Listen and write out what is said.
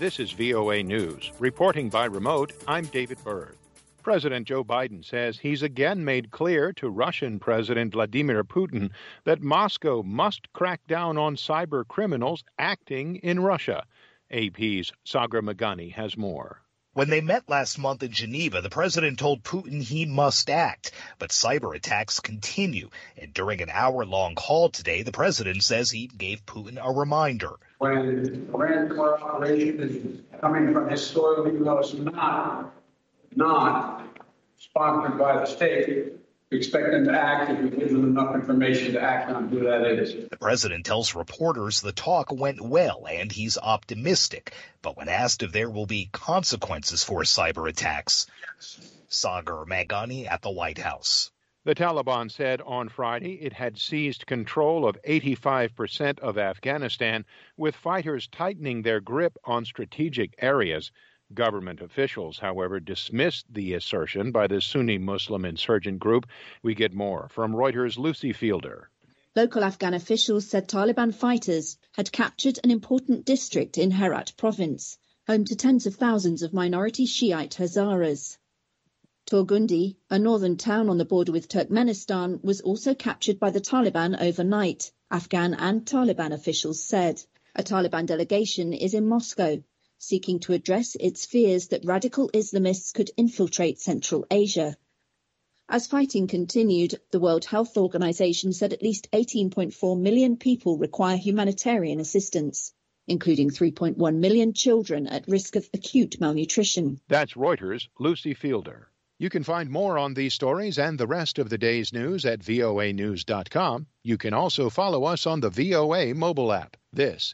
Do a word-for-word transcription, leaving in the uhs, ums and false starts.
This is V O A News. Reporting by remote, I'm David Byrd. President Joe Biden says he's again made clear to Russian President Vladimir Putin that Moscow must crack down on cyber criminals acting in Russia. A P's Sagar Meghani has more. When they met last month in Geneva, the president told Putin he must act. But cyber attacks continue. And during an hour-long call today, the president says he gave Putin a reminder. When ransomware operation is coming from his soil, even though it's not, not sponsored by the state, we expect them to act if we give them enough information to act on who that is. The president tells reporters the talk went well and he's optimistic. But when asked if there will be consequences for cyber attacks, Sagar Meghani at the White House. The Taliban said on Friday it had seized control of eighty-five percent of Afghanistan, with fighters tightening their grip on strategic areas. Government officials, however, dismissed the assertion by the Sunni Muslim insurgent group. We get more from Reuters' Lucy Fielder. Local Afghan officials said Taliban fighters had captured an important district in Herat province, home to tens of thousands of minority Shiite Hazaras. Torgundi, a northern town on the border with Turkmenistan, was also captured by the Taliban overnight, Afghan and Taliban officials said. A Taliban delegation is in Moscow, seeking to address its fears that radical Islamists could infiltrate Central Asia. As fighting continued, the World Health Organization said at least eighteen point four million people require humanitarian assistance, including three point one million children at risk of acute malnutrition. That's Reuters' Lucy Fielder. You can find more on these stories and the rest of the day's news at V O A news dot com. You can also follow us on the V O A mobile app. This